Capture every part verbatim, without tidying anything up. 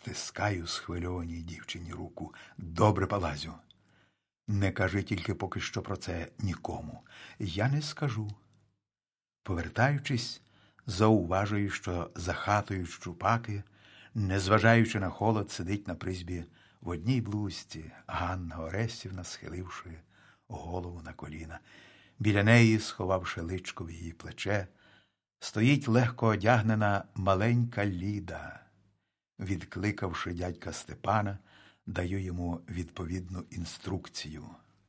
Стискаю схвильованій дівчині руку. Добре, Палазю. Не кажи тільки поки що про це нікому. Я не скажу. Повертаючись, зауважую, що за хатою Щупаки, незважаючи на холод, сидить на призьбі в одній блузці Ганна Орестівна, схиливши голову на коліна. Біля неї, сховавши личко в її плече, стоїть легко одягнена маленька Ліда. Відкликавши дядька Степана, даю йому відповідну інструкцію.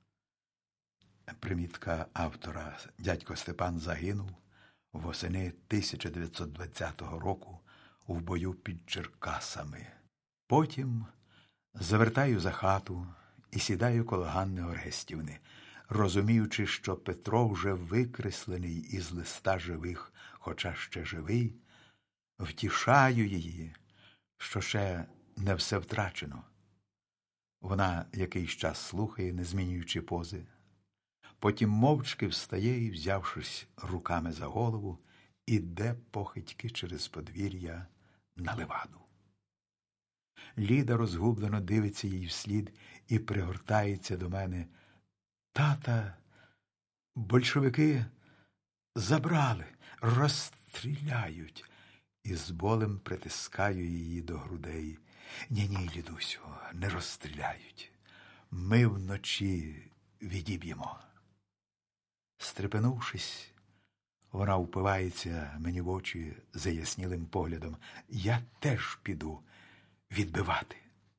Примітка автора. Дядько Степан загинув восени тисяча дев'ятсот двадцятого року в бою під Черкасами. Потім завертаю за хату і сідаю коло Ганни Орестівни, розуміючи, що Петро вже викреслений із листа живих, хоча ще живий, втішаю її, що ще не все втрачено. Вона якийсь час слухає, не змінюючи пози. Потім мовчки встає і, взявшись руками за голову, іде похитьки через подвір'я на леваду. Ліда розгублено дивиться їй вслід і пригортається до мене. Тата, большевики забрали, розстріляють. І з болем притискаю її до грудей. Ні-ні, Лідусю, не розстріляють. Ми вночі відіб'ємо. Стрепенувшись, вона впивається мені в очі заяснілим поглядом. Я теж піду відбивати.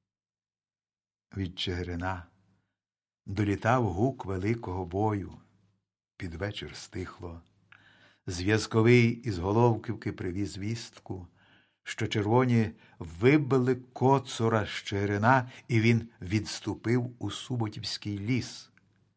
Від Чигирина долітав гук великого бою. Під вечір стихло. Зв'язковий із Головківки привіз вістку, що червоні вибили Коцура з Чигирина, і він відступив у Суботівський ліс.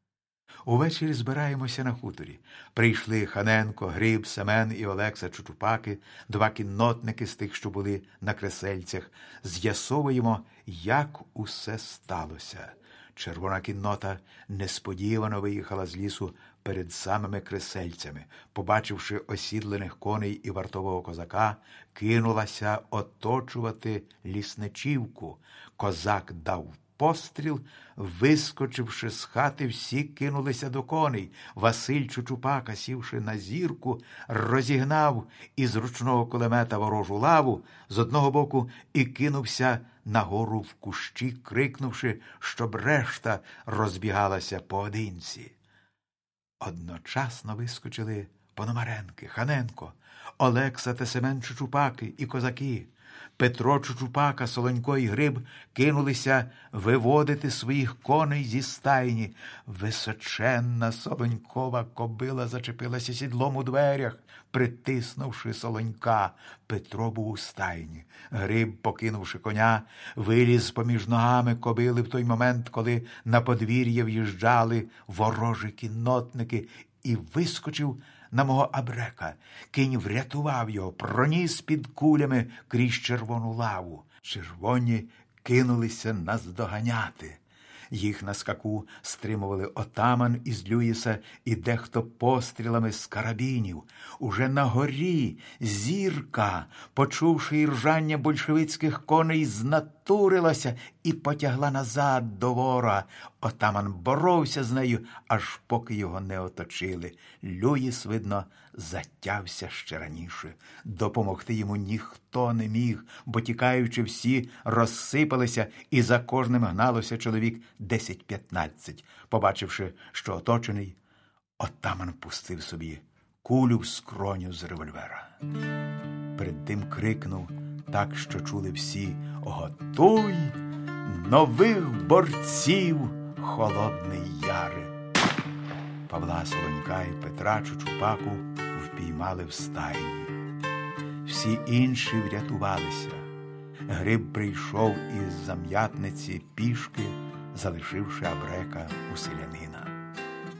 Увечері збираємося на хуторі. Прийшли Ханенко, Гриб, Семен і Олекса Чучупаки, два кіннотники з тих, що були на Кресельцях. З'ясовуємо, як усе сталося. Червона кіннота несподівано виїхала з лісу перед самими Кресельцями. Побачивши осідланих коней і вартового козака, кинулася оточувати лісничівку. Козак дав постріл, вискочивши з хати, всі кинулися до коней. Василь Чучупака, сівши на зірку, розігнав із ручного кулемета ворожу лаву з одного боку і кинувся нагору в кущі, крикнувши, щоб решта розбігалася поодинці. Одночасно вискочили Пономаренки, Ханенко, Олекса та Семен Чучупаки і козаки. Петро Чучупака, Солонько і Гриб кинулися виводити своїх коней зі стайні. Височенна Солонькова кобила зачепилася сідлом у дверях, притиснувши Солонька. Петро був у стайні. Гриб, покинувши коня, виліз поміж ногами кобили в той момент, коли на подвір'я в'їжджали ворожі кіннотники, і вискочив на мого абрека. Кінь врятував його, проніс під кулями крізь червону лаву. Червоні кинулися наздоганяти. Їх на скаку стримували отаман із Люїса і дехто пострілами з карабінів. Уже на горі зірка, почувши іржання большевицьких коней, знатурилася і потягла назад до ворога. Отаман боровся з нею, аж поки його не оточили. Люїс, видно, затявся ще раніше. Допомогти йому ніхто не міг, бо тікаючи всі розсипалися, і за кожним гналося чоловік десять-п'ятнадцять. Побачивши, що оточений, отаман пустив собі кулю в скроню з револьвера. Перед тим крикнув так, що чули всі: «Готуй нових борців, Холодний Яре!» Павла Солонька і Петра Чучупаку впіймали в стайні. Всі інші врятувалися. Гриб прийшов із Зам'ятниці пішки, залишивши абрека у селянина.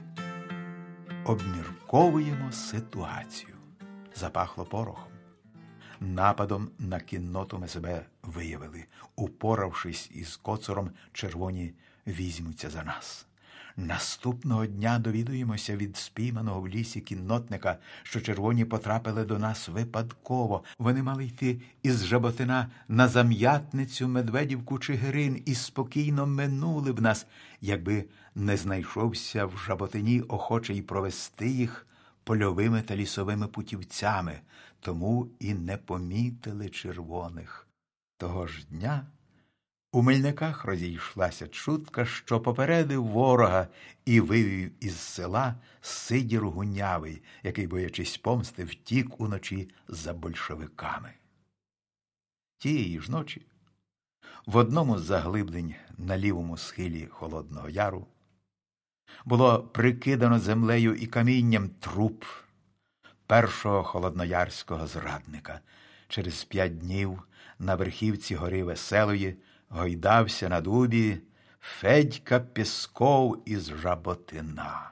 Обмірковуємо ситуацію. Запахло порохом. Нападом на кінноту ми себе виявили. Упоравшись із Коцуром, червоні візьмуться за нас. Наступного дня довідуємося від спійманого в лісі кіннотника, що червоні потрапили до нас випадково. Вони мали йти із Жаботина на Зам'ятницю, Медведівку, Чигирин і спокійно минули б нас, якби не знайшовся в Жаботині охочий провести їх польовими та лісовими путівцями, тому і не помітили червоних. Того ж дня у Мельниках розійшлася чутка, що попередив ворога і вивів із села Сидір Гунявий, який, боячись помсти, втік уночі за большевиками. Тієї ж ночі в одному з заглиблень на лівому схилі Холодного Яру було прикидано землею і камінням труп першого холодноярського зрадника. Через п'ять днів на верхівці гори Веселої гойдався на дубі Федька Пєсков із Жаботина.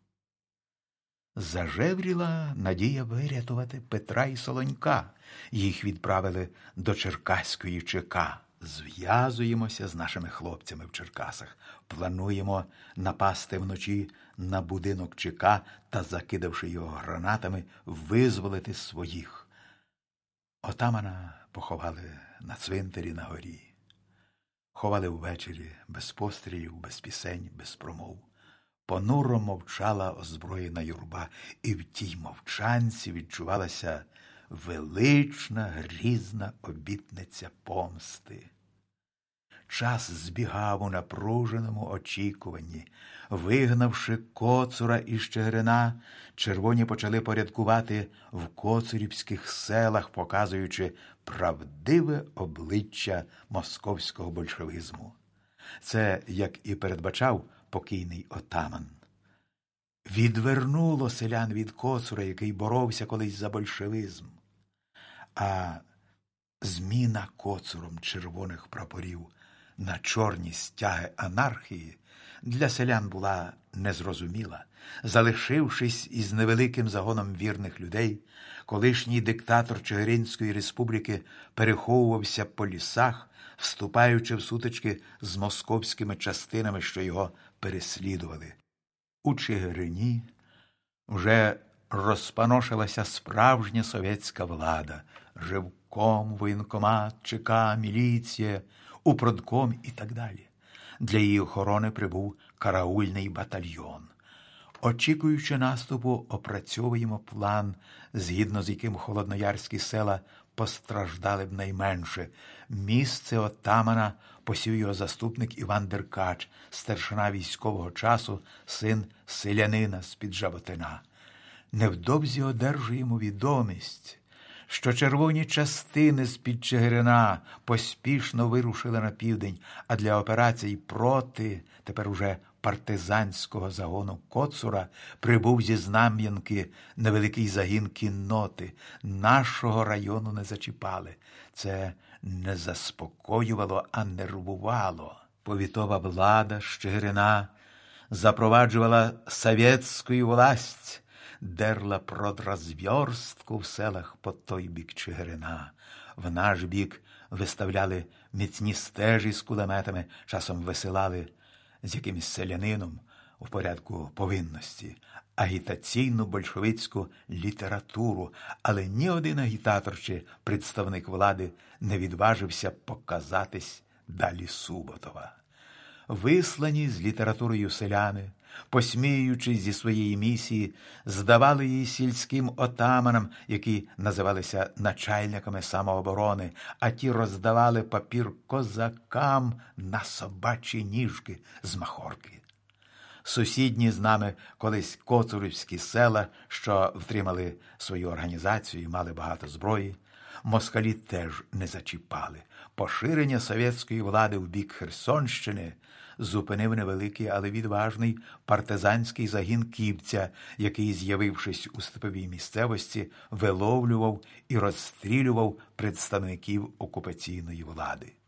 Зажевріла надія вирятувати Петра і Солонька. Їх відправили до Черкаської ЧК. Зв'язуємося з нашими хлопцями в Черкасах. Плануємо напасти вночі на будинок ЧК та, закидавши його гранатами, визволити своїх. Отамана поховали на цвинтарі на горі. Ховали ввечері, без пострілів, без пісень, без промов. Понуро мовчала озброєна юрба, і в тій мовчанці відчувалася велична, грізна обітниця помсти. Час збігав у напруженому очікуванні. Вигнавши Коцура із Чигирина, червоні почали порядкувати в коцурівських селах, показуючи правдиве обличчя московського большевизму. Це, як і передбачав покійний отаман, відвернуло селян від Коцура, який боровся колись за большевизм. А зміна Коцуром червоних прапорів на чорні стяги анархії для селян була незрозуміла. Залишившись із невеликим загоном вірних людей, колишній диктатор Чигиринської республіки переховувався по лісах, вступаючи в сутички з московськими частинами, що його переслідували. У Чигирині вже розпаношилася справжня совєтська влада. Живком, воєнкомат, ЧК, міліція, упродком і так далі. Для її охорони прибув караульний батальйон. Очікуючи наступу, опрацьовуємо план, згідно з яким холодноярські села постраждали б найменше. Місце отамана посів його заступник Іван Деркач, старшина військового часу, син селянина з-під Жаботина. Невдовзі одержуємо відомість, що червоні частини з-під Чигирина поспішно вирушили на південь, а для операцій проти, тепер уже партизанського загону Коцура, прибув зі Знам'янки невеликий загін кінноти. Нашого району не зачіпали. Це не заспокоювало, а нервувало. Повітова влада з Чигирина запроваджувала совєтську власть, дерла продразверстку в селах по той бік Чигирина. В наш бік виставляли міцні стежі з кулеметами, часом висилали з якимось селянином у порядку повинності агітаційну большевицьку літературу, але ні один агітатор чи представник влади не відважився показатись далі Суботова. Вислані з літературою селяни, посміюючись зі своєї місії, здавали її сільським отаманам, які називалися начальниками самооборони, а ті роздавали папір козакам на собачі ніжки з махорки. Сусідні з нами колись коцурівські села, що втримали свою організацію і мали багато зброї, москалі теж не зачіпали. Поширення совєтської влади в бік Херсонщини зупинив невеликий, але відважний партизанський загін Кібця, який, з'явившись у степовій місцевості, виловлював і розстрілював представників окупаційної влади.